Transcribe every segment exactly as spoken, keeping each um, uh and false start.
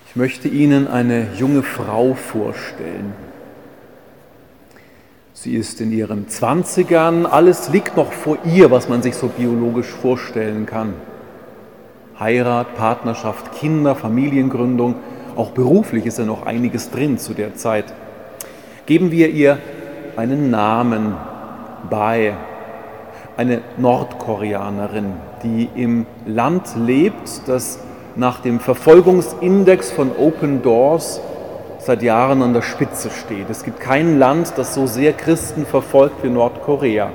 Ich möchte Ihnen eine junge Frau vorstellen. Sie ist in ihren Zwanzigern, alles liegt noch vor ihr, was man sich so biologisch vorstellen kann. Heirat, Partnerschaft, Kinder, Familiengründung, auch beruflich ist ja noch einiges drin zu der Zeit. Geben wir ihr einen Namen, Bae, eine Nordkoreanerin, die im Land lebt, das nach dem Verfolgungsindex von Open Doors seit Jahren an der Spitze steht. Es gibt kein Land, das so sehr Christen verfolgt wie Nordkorea.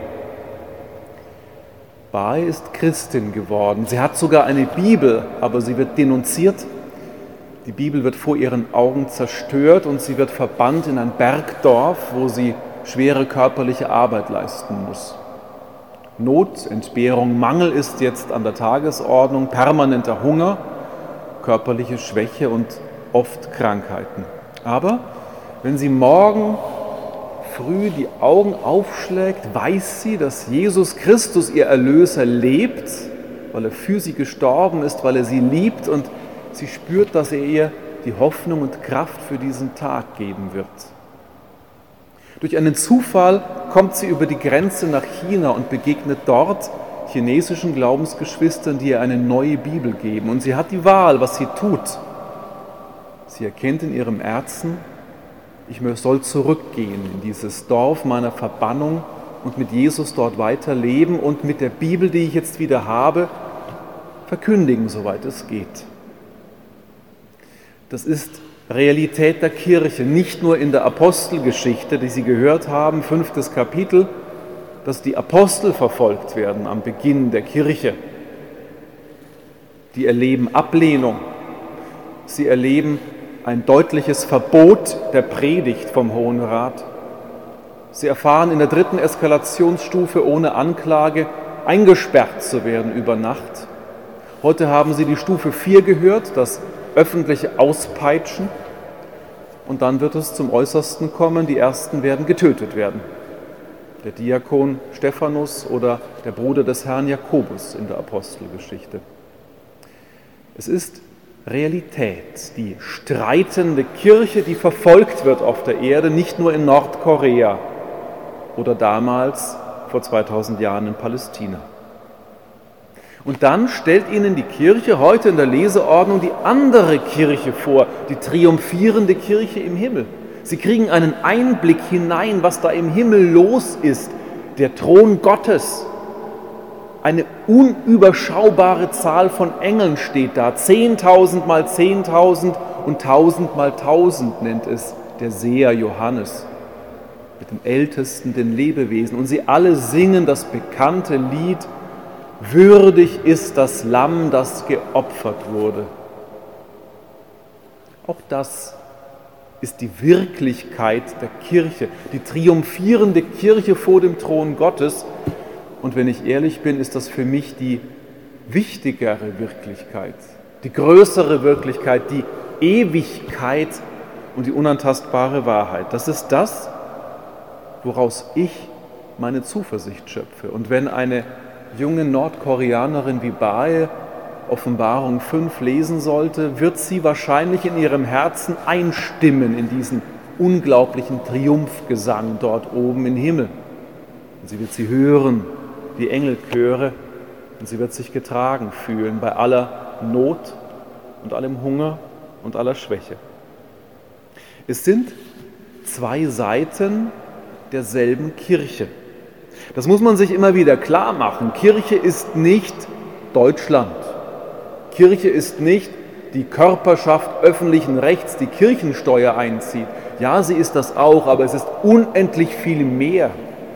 Bae ist Christin geworden. Sie hat sogar eine Bibel, aber sie wird denunziert. Die Bibel wird vor ihren Augen zerstört und sie wird verbannt in ein Bergdorf, wo sie schwere körperliche Arbeit leisten muss. Not, Entbehrung, Mangel ist jetzt an der Tagesordnung, permanenter Hunger, körperliche Schwäche und oft Krankheiten. Aber wenn sie morgen früh die Augen aufschlägt, weiß sie, dass Jesus Christus, ihr Erlöser, lebt, weil er für sie gestorben ist, weil er sie liebt, und sie spürt, dass er ihr die Hoffnung und Kraft für diesen Tag geben wird. Durch einen Zufall kommt sie über die Grenze nach China und begegnet dort chinesischen Glaubensgeschwistern, die ihr eine neue Bibel geben. Und sie hat die Wahl, was sie tut. Sie erkennt in ihrem Herzen, ich soll zurückgehen in dieses Dorf meiner Verbannung und mit Jesus dort weiterleben und mit der Bibel, die ich jetzt wieder habe, verkündigen, soweit es geht. Das ist Realität der Kirche, nicht nur in der Apostelgeschichte, die Sie gehört haben, fünftes Kapitel, dass die Apostel verfolgt werden am Beginn der Kirche. Die erleben Ablehnung, sie erleben ein deutliches Verbot der Predigt vom Hohen Rat. Sie erfahren in der dritten Eskalationsstufe ohne Anklage eingesperrt zu werden über Nacht. Heute haben Sie die Stufe vier gehört, das öffentliche Auspeitschen, und dann wird es zum Äußersten kommen, die Ersten werden getötet werden. Der Diakon Stephanus oder der Bruder des Herrn Jakobus in der Apostelgeschichte. Es ist Realität, die streitende Kirche, die verfolgt wird auf der Erde, nicht nur in Nordkorea oder damals vor zweitausend Jahren in Palästina. Und dann stellt Ihnen die Kirche heute in der Leseordnung die andere Kirche vor, die triumphierende Kirche im Himmel. Sie kriegen einen Einblick hinein, was da im Himmel los ist. Der Thron Gottes. Eine unüberschaubare Zahl von Engeln steht da. Zehntausend mal zehntausend und tausend mal tausend nennt es der Seher Johannes. Mit den Ältesten, den Lebewesen. Und sie alle singen das bekannte Lied: Würdig ist das Lamm, das geopfert wurde. Auch das ist die Wirklichkeit der Kirche, die triumphierende Kirche vor dem Thron Gottes. Und wenn ich ehrlich bin, ist das für mich die wichtigere Wirklichkeit, die größere Wirklichkeit, die Ewigkeit und die unantastbare Wahrheit. Das ist das, woraus ich meine Zuversicht schöpfe. Und wenn eine junge Nordkoreanerin wie Bae Offenbarung fünf lesen sollte, wird sie wahrscheinlich in ihrem Herzen einstimmen in diesen unglaublichen Triumphgesang dort oben im Himmel. Und sie wird sie hören, die Engelchöre, und sie wird sich getragen fühlen bei aller Not und allem Hunger und aller Schwäche. Es sind zwei Seiten derselben Kirche. Das muss man sich immer wieder klar machen. Kirche ist nicht Deutschland. Kirche ist nicht die Körperschaft öffentlichen Rechts, die Kirchensteuer einzieht. Ja, sie ist das auch, aber es ist unendlich viel mehr.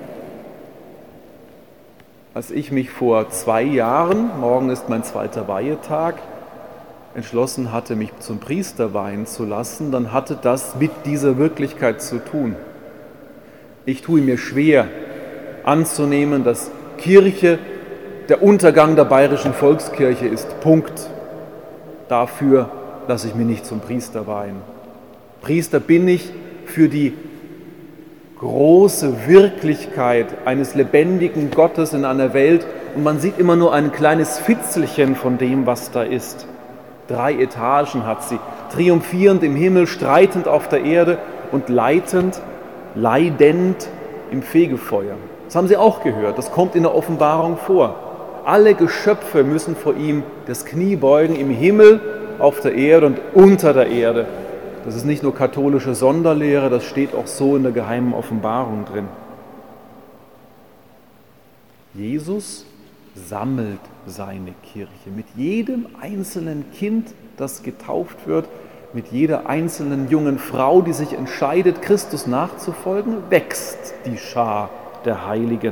Als ich mich vor zwei Jahren, morgen ist mein zweiter Weihetag, entschlossen hatte, mich zum Priester weihen zu lassen, dann hatte das mit dieser Wirklichkeit zu tun. Ich tue mir schwer, anzunehmen, dass Kirche der Untergang der bayerischen Volkskirche ist. Punkt. Dafür lasse ich mich nicht zum Priester weihen. Priester bin ich für die große Wirklichkeit eines lebendigen Gottes in einer Welt, und man sieht immer nur ein kleines Fitzelchen von dem, was da ist. Drei Etagen hat sie. triumphierend im Himmel, streitend auf der Erde und leitend, leidend im Fegefeuer. Das haben sie auch gehört, das kommt in der Offenbarung vor. Alle Geschöpfe müssen vor ihm das Knie beugen, im Himmel, auf der Erde und unter der Erde. Das ist nicht nur katholische Sonderlehre, das steht auch so in der geheimen Offenbarung drin. Jesus sammelt seine Kirche. Mit jedem einzelnen Kind, das getauft wird, mit jeder einzelnen jungen Frau, die sich entscheidet, Christus nachzufolgen, wächst die Schar der Heiligen.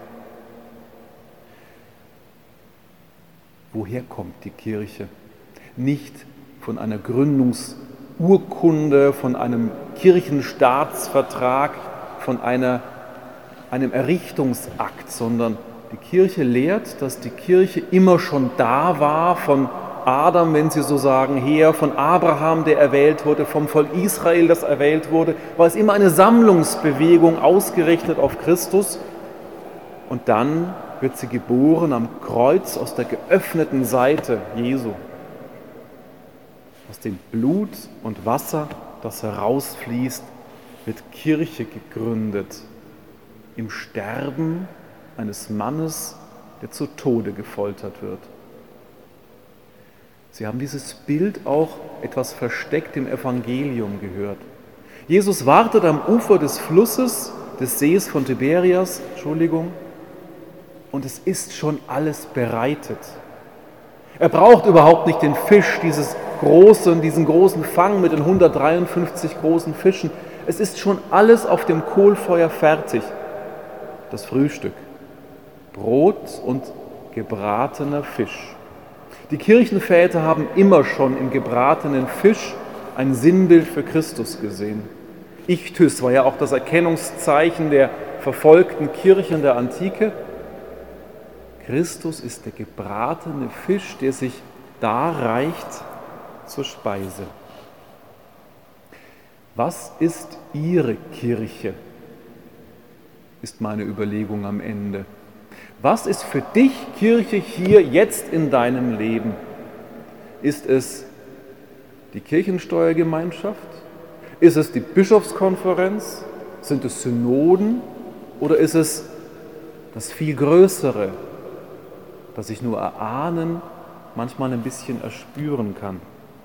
Woher kommt die Kirche? Nicht von einer Gründungsurkunde, von einem Kirchenstaatsvertrag, von einer, einem Errichtungsakt, sondern die Kirche lehrt, dass die Kirche immer schon da war, von Adam, wenn Sie so sagen, her, von Abraham, der erwählt wurde, vom Volk Israel, das erwählt wurde, war es immer eine Sammlungsbewegung ausgerichtet auf Christus. Und dann wird sie geboren am Kreuz aus der geöffneten Seite Jesu. Aus dem Blut und Wasser, das herausfließt, wird Kirche gegründet. Im Sterben eines Mannes, der zu Tode gefoltert wird. Sie haben dieses Bild auch etwas versteckt im Evangelium gehört. Jesus wartet am Ufer des Flusses, des Sees von Tiberias, Entschuldigung, und es ist schon alles bereitet. Er braucht überhaupt nicht den Fisch, dieses große, diesen großen Fang mit den hundertdreiundfünfzig großen Fischen. Es ist schon alles auf dem Kohlfeuer fertig. Das Frühstück, Brot und gebratener Fisch. Die Kirchenväter haben immer schon im gebratenen Fisch ein Sinnbild für Christus gesehen. Ichthys war ja auch das Erkennungszeichen der verfolgten Kirchen der Antike. Christus ist der gebratene Fisch, der sich darreicht zur Speise. Was ist Ihre Kirche? Ist meine Überlegung am Ende. Was ist für dich Kirche hier jetzt in deinem Leben? Ist es die Kirchensteuergemeinschaft? Ist es die Bischofskonferenz? Sind es Synoden? Oder ist es das viel Größere, das ich nur erahnen, manchmal ein bisschen erspüren kann?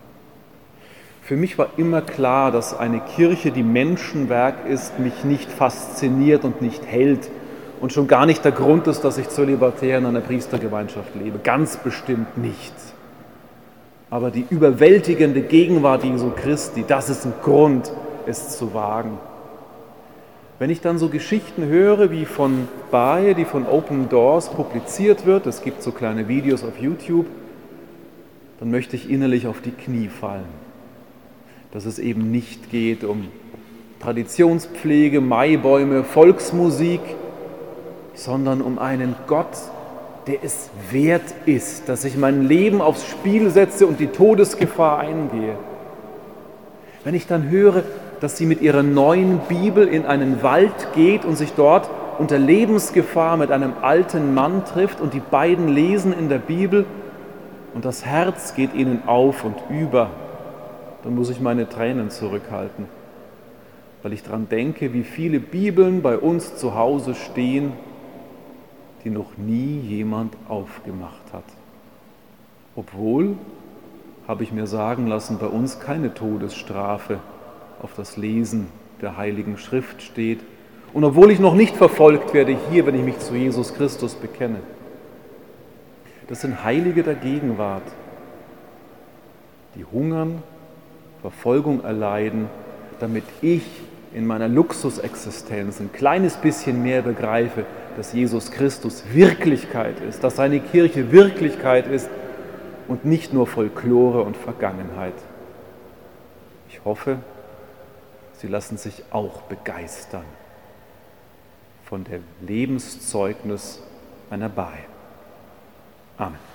Für mich war immer klar, dass eine Kirche, die Menschenwerk ist, mich nicht fasziniert und nicht hält. Und schon gar nicht der Grund ist, dass ich zölibatär in einer Priestergemeinschaft lebe. Ganz bestimmt nicht. Aber die überwältigende Gegenwart Jesu Christi, das ist ein Grund, es zu wagen. Wenn ich dann so Geschichten höre, wie von Bae, die von Open Doors publiziert wird, es gibt so kleine Videos auf YouTube, dann möchte ich innerlich auf die Knie fallen. Dass es eben nicht geht um Traditionspflege, Maibäume, Volksmusik, sondern um einen Gott, der es wert ist, dass ich mein Leben aufs Spiel setze und die Todesgefahr eingehe. Wenn ich dann höre, dass sie mit ihrer neuen Bibel in einen Wald geht und sich dort unter Lebensgefahr mit einem alten Mann trifft und die beiden lesen in der Bibel und das Herz geht ihnen auf und über, dann muss ich meine Tränen zurückhalten, weil ich daran denke, wie viele Bibeln bei uns zu Hause stehen, die noch nie jemand aufgemacht hat. Obwohl, habe ich mir sagen lassen, bei uns keine Todesstrafe auf das Lesen der Heiligen Schrift steht. Und obwohl ich noch nicht verfolgt werde hier, wenn ich mich zu Jesus Christus bekenne. Das sind Heilige der Gegenwart, die hungern, Verfolgung erleiden, damit ich in meiner Luxusexistenz ein kleines bisschen mehr begreife, dass Jesus Christus Wirklichkeit ist, dass seine Kirche Wirklichkeit ist und nicht nur Folklore und Vergangenheit. Ich hoffe, Sie lassen sich auch begeistern von dem Lebenszeugnis einer Bae. Amen.